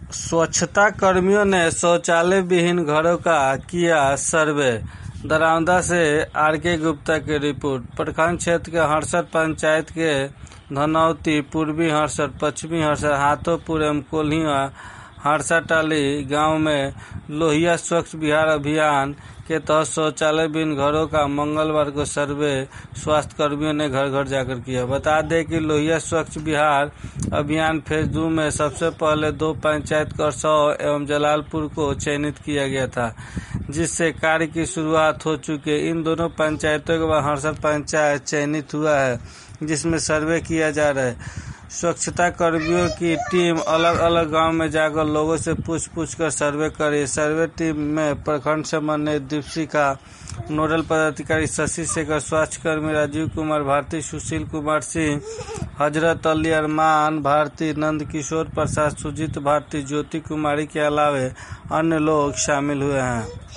स्वच्छता कर्मियों ने शौचालय विहीन घरों का किया सर्वे। दरौंदा से आर.के. गुप्ता की रिपोर्ट। प्रखंड क्षेत्र के हड़सठ पंचायत के धनौती, पूर्वी हड़सठ, पश्चिमी हड़सठ, हाथोपुर एवं कोल्हिया हड़साटाली गांव में लोहिया स्वच्छ बिहार अभियान के तहत शौचालय विहीन घरों का मंगलवार को सर्वे स्वास्थ्य कर्मियों ने घर घर जाकर किया। बता दें कि लोहिया स्वच्छ बिहार अभियान फेज 2 में सबसे पहले 2 पंचायत करसौं एवं जलालपुर को चयनित किया गया था, जिससे कार्य की शुरुआत हो चुकी है। इन दोनों पंचायतों के बाद हड़सठ पंचायत चयनित हुआ है, जिसमें सर्वे किया जा रहा है। स्वच्छता कर्मियों की टीम अलग अलग गांव में जाकर लोगों से पूछ कर सर्वे करी। सर्वे टीम में प्रखंड समन्वय दीपशिखा, नोडल पदाधिकारी शशि शेखर, स्वास्थ्य कर्मी राजीव कुमार भारती, सुशील कुमार सिंह, हजरत अली, अरमान भारती, नंद किशोर प्रसाद, सुजीत भारती, ज्योति कुमारी के अलावे अन्य लोग शामिल हुए हैं।